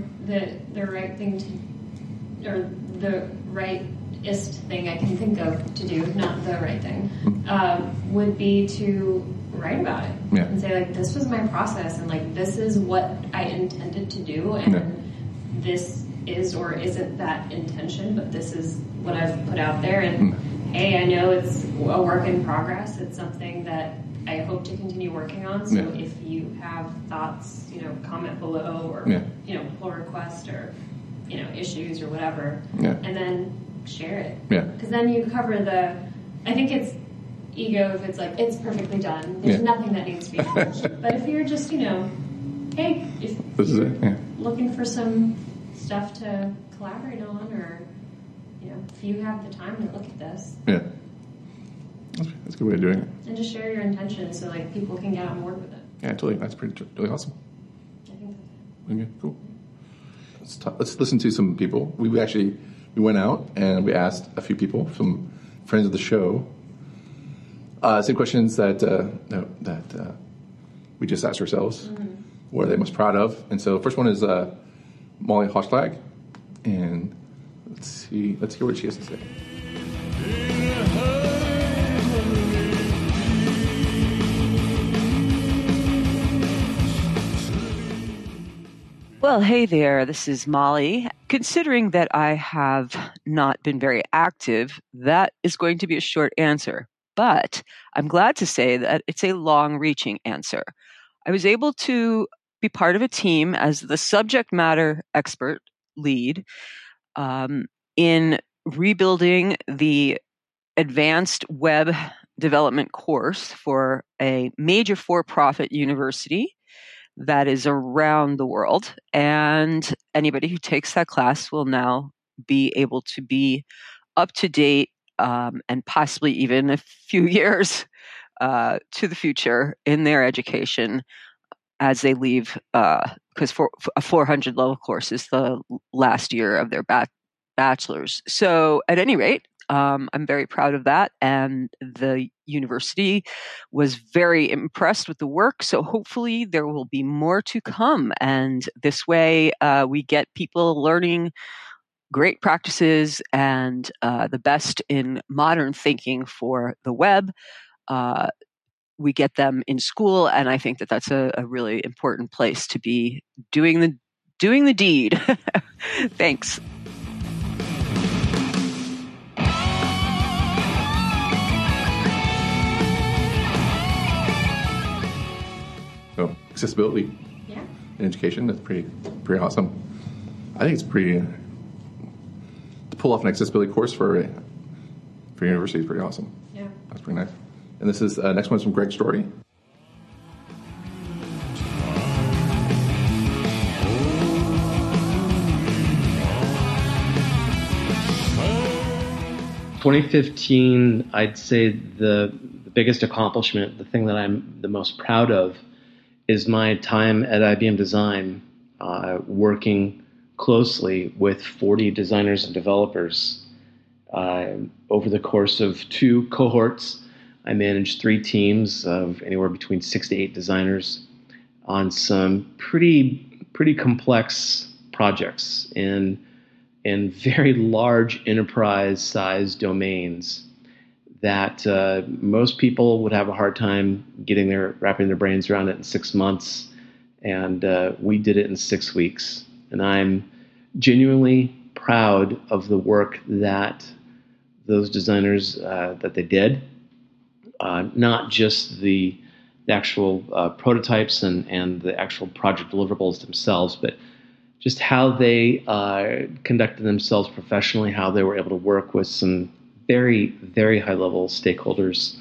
the right thing to, or the rightest thing I can think of to do, not the right thing, would be to write about it and say this was my process, and this is what I intended to do, and this is or isn't that intention, but this is what I've put out there, and hey, I know it's a work in progress. It's something that I hope to continue working on. So if you have thoughts, comment below, or pull request, or issues or whatever, and then share it. Yeah. Because then you cover I think it's ego if it's it's perfectly done. There's nothing that needs to be changed. But if you're just hey, if you're looking for some stuff to collaborate on, or if you have the time to look at this. Yeah. That's a good way of doing it. And just share your intentions so people can get on board with it. Yeah, totally. That's really awesome. I think that's it. Okay, cool. Let's listen to some people. We went out and we asked a few people, some friends of the show, some questions that we just asked ourselves. What are they most proud of? And so the first one is Molly Hochlag, and let's hear what she has to say. Well, hey there, this is Molly. Considering that I have not been very active, that is going to be a short answer. But I'm glad to say that it's a long-reaching answer. I was able to be part of a team as the subject matter expert lead in rebuilding the advanced web development course for a major for-profit university that is around the world. And anybody who takes that class will now be able to be up to date and possibly even a few years to the future in their education as they leave, because for a 400 level course is the last year of their bachelor's. So at any rate, I'm very proud of that, and the university was very impressed with the work, so hopefully there will be more to come, and this way we get people learning great practices and the best in modern thinking for the web. We get them in school, and I think that that's a really important place to be doing the deed. Thanks. So accessibility in education, that's pretty awesome. I think it's pretty to pull off an accessibility course for university is pretty awesome. Yeah, that's pretty nice. And this is next one's from Greg Story. 2015, I'd say the biggest accomplishment, the thing that I'm the most proud of, is my time at IBM Design, working closely with 40 designers and developers. Over the course of 2 cohorts, I managed 3 teams of anywhere between 6 to 8 designers on some pretty complex projects in very large enterprise-sized domains that most people would have a hard time wrapping their brains around it in 6 months, and we did it in 6 weeks. And I'm genuinely proud of the work that those designers that they did, not just the actual prototypes and the actual project deliverables themselves, but just how they conducted themselves professionally, how they were able to work with some very, very high-level stakeholders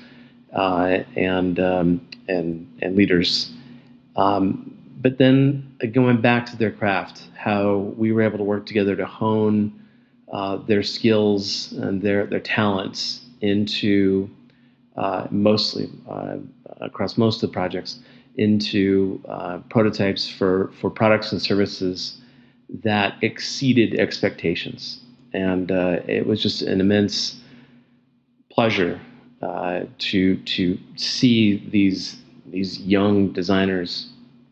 and leaders. But then going back to their craft, how we were able to work together to hone their skills and their talents into mostly across most of the projects into prototypes for products and services that exceeded expectations. And it was just an immense pleasure to see these young designers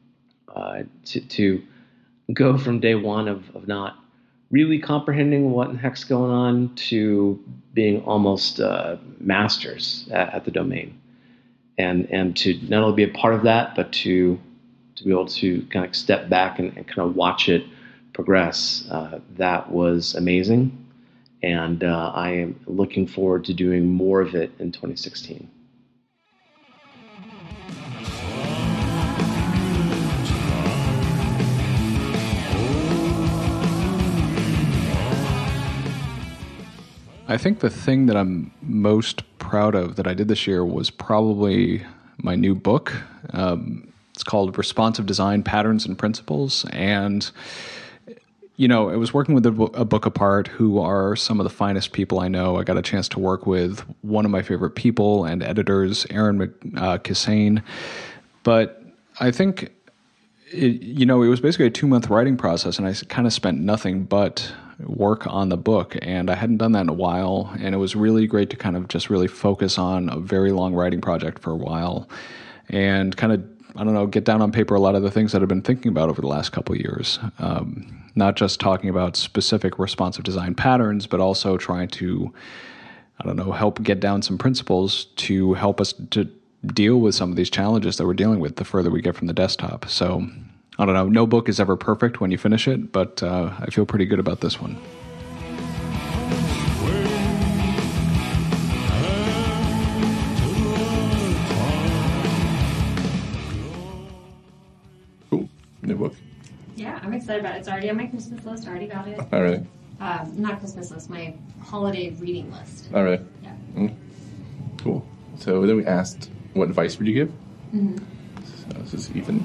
to go from day one of not really comprehending what the heck's going on to being almost masters at the domain. And to not only be a part of that, but to be able to kind of step back and kind of watch it progress, that was amazing. And I am looking forward to doing more of it in 2016. I think the thing that I'm most proud of that I did this year was probably my new book. It's called Responsive Design Patterns and Principles. And, you know, I was working with a book apart who are some of the finest people I know. I got a chance to work with one of my favorite people and editors, Aaron Kissane. But I think, it was basically a 2-month writing process, and I kind of spent nothing but work on the book, and I hadn't done that in a while, and it was really great to kind of just really focus on a very long writing project for a while and kind of, get down on paper a lot of the things that I've been thinking about over the last couple of years. Not just talking about specific responsive design patterns, but also trying to, help get down some principles to help us to deal with some of these challenges that we're dealing with the further we get from the desktop. So, no book is ever perfect when you finish it, but I feel pretty good about this one. Cool. New book? Yeah, I'm excited about it. It's already on my Christmas list. I already got it. All right. Not Christmas list, my holiday reading list. All right. Yeah. Cool. So then we asked, what advice would you give? Mm-hmm. So this is Ethan.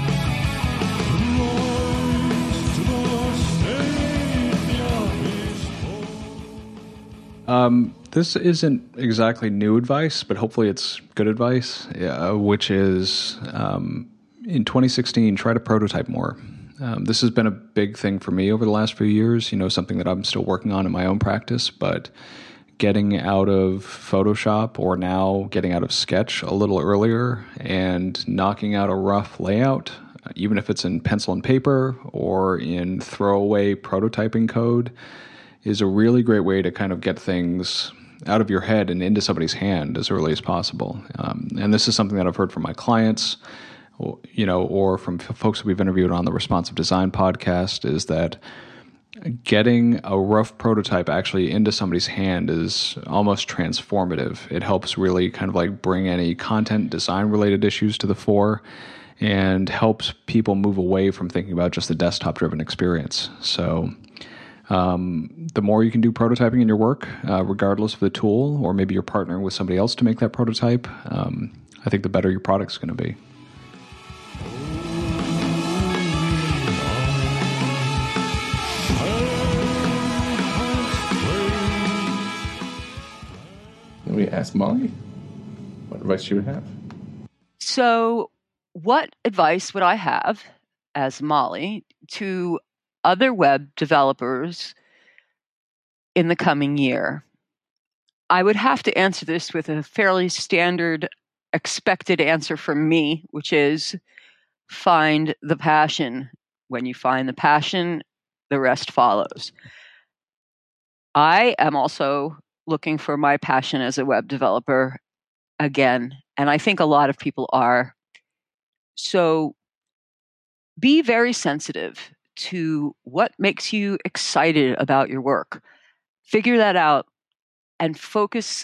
This isn't exactly new advice, but hopefully it's good advice, which is in 2016, try to prototype more. This has been a big thing for me over the last few years, something that I'm still working on in my own practice, but getting out of Photoshop or now getting out of Sketch a little earlier and knocking out a rough layout, even if it's in pencil and paper or in throwaway prototyping code, is a really great way to kind of get things out of your head and into somebody's hand as early as possible. And this is something that I've heard from my clients, or from folks that we've interviewed on the Responsive Design podcast, is that getting a rough prototype actually into somebody's hand is almost transformative. It helps really kind of like bring any content design related issues to the fore and helps people move away from thinking about just the desktop driven experience. So the more you can do prototyping in your work, regardless of the tool, or maybe you're partnering with somebody else to make that prototype, I think the better your product's going to be. we ask Molly what advice she would have. So, what advice would I have as Molly to other web developers in the coming year? I would have to answer this with a fairly standard expected answer from me, which is find the passion. When you find the passion, the rest follows. I am also looking for my passion as a web developer again, and I think a lot of people are. So be very sensitive to what makes you excited about your work. Figure that out and focus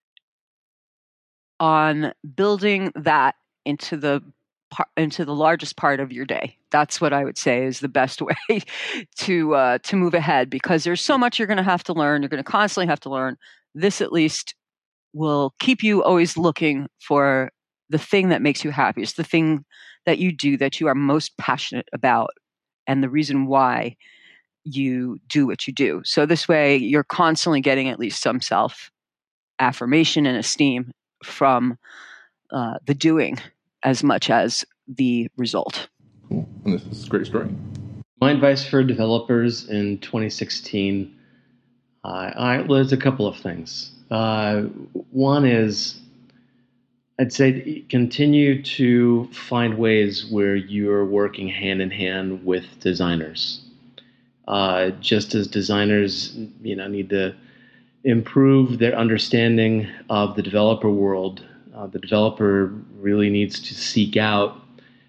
on building that into the largest part of your day. That's what I would say is the best way to move ahead, because there's so much you're going to have to learn. You're going to constantly have to learn. This at least will keep you always looking for the thing that makes you happy. It's the thing that you do that you are most passionate about and the reason why you do what you do. So this way you're constantly getting at least some self-affirmation and esteem from the doing as much as the result. Cool. And this is a great story. My advice for developers in 2016, there's a couple of things. One is, I'd say continue to find ways where you're working hand in hand with designers. Just as designers, need to improve their understanding of the developer world, the developer really needs to seek out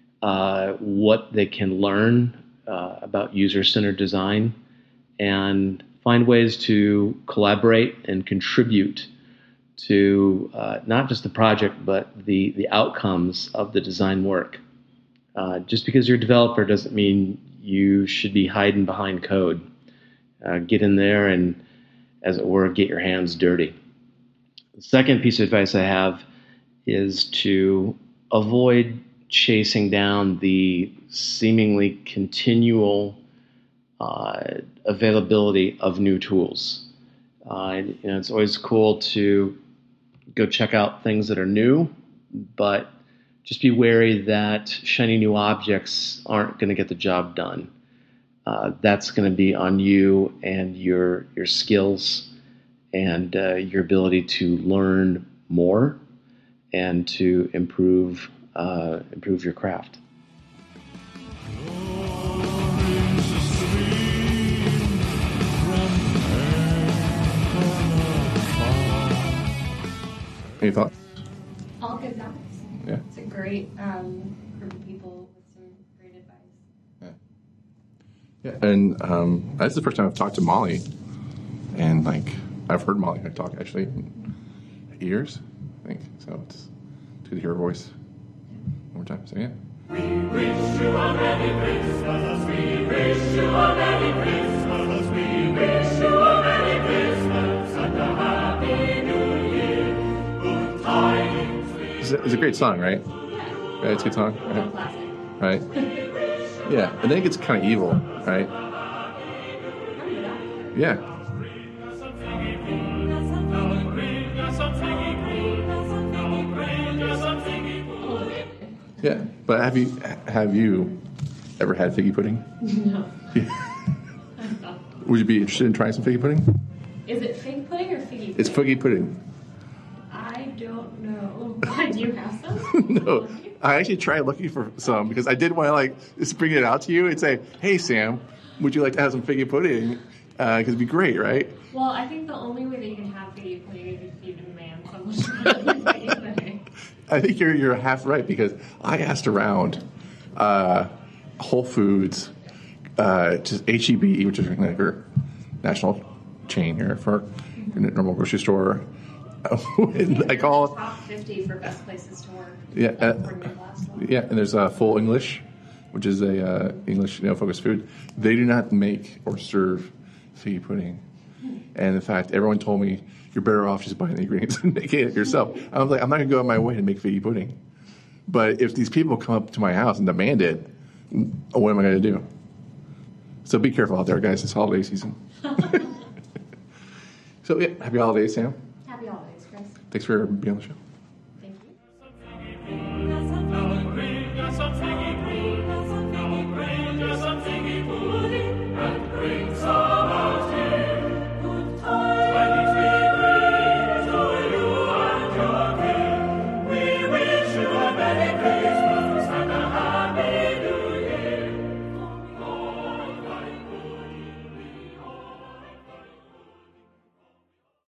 what they can learn about user-centered design and find ways to collaborate and contribute to not just the project, but the outcomes of the design work. Just because you're a developer doesn't mean you should be hiding behind code. Get in there and, as it were, get your hands dirty. The second piece of advice I have is to avoid chasing down the seemingly continual availability of new tools. It's always cool to go check out things that are new, but just be wary that shiny new objects aren't going to get the job done. That's going to be on you and your skills and your ability to learn more and to improve your craft. Any thoughts? All good thoughts. Yeah. It's a great group of people with some great advice. Yeah. And that's the first time I've talked to Molly, and I've heard Molly talk actually in years, I think. So it's good to hear her voice one more time. So yeah. We wish you a Merry Christmas. We wish you a Merry Christmas. We wish you a Merry Christmas and a Happy New Year. Good tidings we It's a great song, right? Yeah. Right, it's a good song. It's a classic. Right? Yeah. And then it gets kind of evil, right? Yeah. Yeah. But have you ever had figgy pudding? No. Would you be interested in trying some figgy pudding? Is it fig pudding or figgy pudding? It's figgy pudding. I don't know. Do you have some? No, I actually tried looking for some because I did want to just bring it out to you and say, "Hey, Sam, would you like to have some figgy pudding? Because it'd be great, right?" Well, I think the only way that you can have figgy pudding is if you demand someone to have figgy pudding. I think you're half right because I asked around Whole Foods, just HEB, which is like our national chain here for a normal grocery store. I call top 50 for best places to work. Yeah, According to the last one. yeah, and there's Full English, which is a English focused food. They do not make or serve figgy pudding, and in fact, everyone told me you're better off just buying the ingredients and making it yourself. I was like, I'm not gonna go out of my way to make figgy pudding, but if these people come up to my house and demand it, what am I gonna do? So be careful out there, guys. It's holiday season. So yeah, happy holidays, Sam. Happy holidays, Chris. guys. Thanks for being on the show.